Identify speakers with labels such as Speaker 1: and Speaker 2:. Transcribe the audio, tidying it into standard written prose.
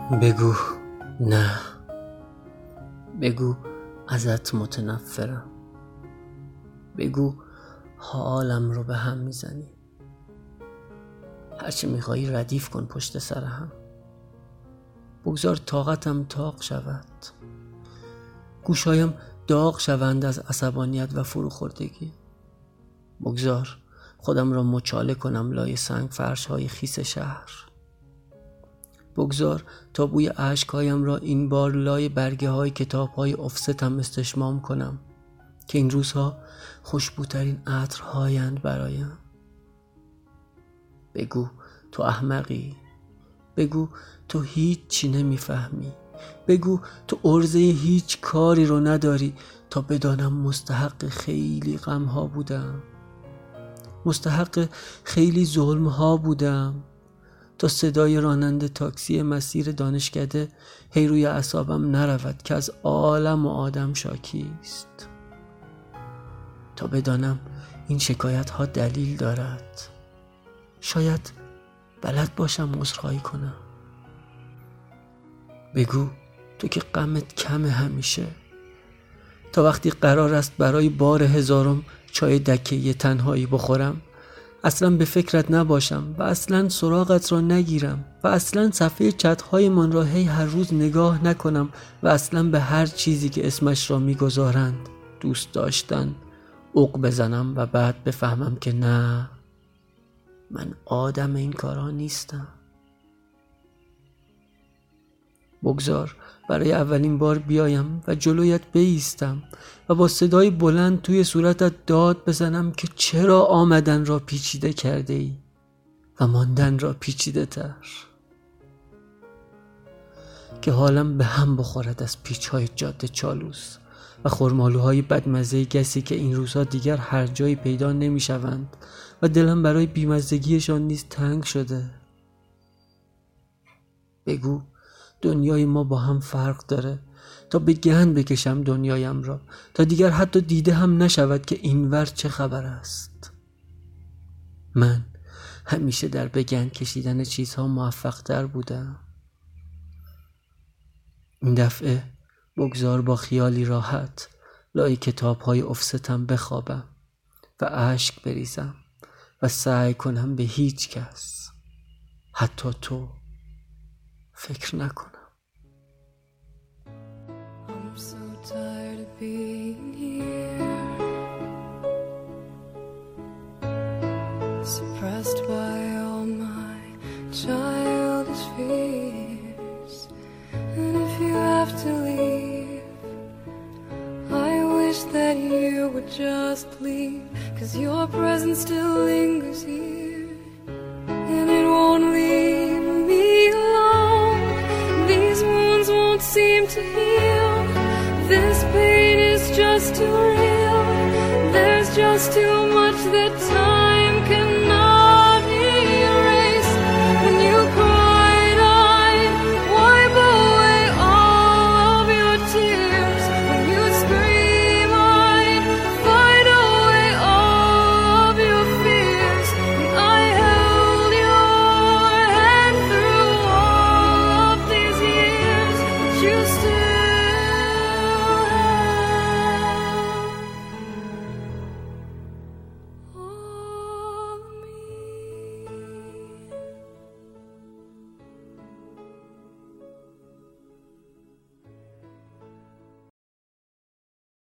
Speaker 1: بگو نه، بگو ازت متنفرم، بگو حالم رو به هم میزنی، هرچی میخوایی ردیف کن پشت سر هم، بگذار طاقتم طاق شود، گوشایم داغ شوند از عصبانیت و فروخوردگی، بگذار خودم را مچاله کنم لای سنگ فرش های خیس شهر، بگذار تا بوی اشکهایم را این بار لای برگه های کتاب های افستم استشمام کنم که این روزها خوشبوترین عطرهایند برایم. بگو تو احمقی، بگو تو هیچ چی نمیفهمی، بگو تو عرضه هیچ کاری رو نداری تا بدانم مستحق خیلی غم ها بودم، مستحق خیلی ظلم ها بودم، تا صدای راننده تاکسی مسیر دانشکده هی روی اعصابم نرود که از عالم و آدم شاکی است، تا بدانم این شکایت ها دلیل دارد، شاید بلد باشم عذرخواهی کنم. بگو تو که غمت کمه همیشه، تا وقتی قرار است برای بار هزارم چای دکه تنهایی بخورم اصلا به فکرت نباشم و اصلا سراغت را نگیرم و اصلا صفحه چت‌های من را هر روز نگاه نکنم و اصلا به هر چیزی که اسمش را میگذارند دوست داشتن عق بزنم و بعد بفهمم که نه، من آدم این کارها نیستم. بگذار برای اولین بار بیایم و جلویت بایستم و با صدای بلند توی صورتت داد بزنم که چرا آمدن را پیچیده کرده ای و ماندن را پیچیده تر، که حالم به هم بخورد از پیچ‌های جاده چالوس و خرمالوهای بدمزه گسی که این روزها دیگر هر جایی پیدا نمی‌شوند و دلم برای بیمزگیشان نیز تنگ شده. بگو دنیای ما با هم فرق داره تا به گند بکشم دنیایم را، تا دیگر حتی دیده هم نشود که اینور چه خبر است. من همیشه در به گند کشیدن چیزها موفق تر بودم. این دفعه بگذار با خیالی راحت لای کتاب‌های افستم بخوابم و اشک بریزم و سعی کنم به هیچ کس، حتی تو، فکر نکنم.
Speaker 2: I'm so tired of being here, suppressed by all my childish fears, and if you have to leave, I wish that you would just leave, 'cause your presence still lingers here, and it won't leave me alone. These wounds won't seem to heal. This pain is just too real.